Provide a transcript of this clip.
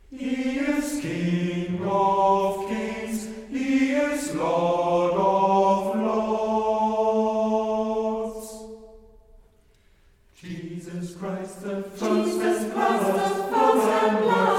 He is King of kings, He is Lord of lords. Jesus Christ, the first and last,